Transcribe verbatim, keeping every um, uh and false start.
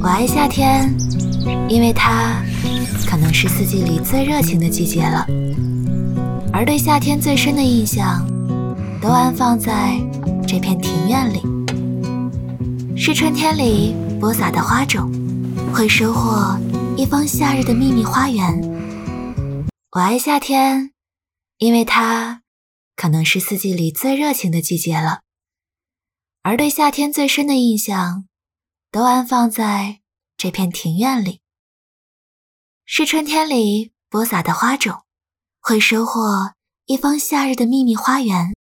我爱夏天，因为它可能是四季里最热情的季节了。而对夏天最深的印象，都安放在这片庭院里。是春天里播撒的花种，会收获一方夏日的秘密花园。我爱夏天，因为它可能是四季里最热情的季节了。而对夏天最深的印象，都安放在这片庭院里。是春天里播撒的花种，会收获一方夏日的秘密花园。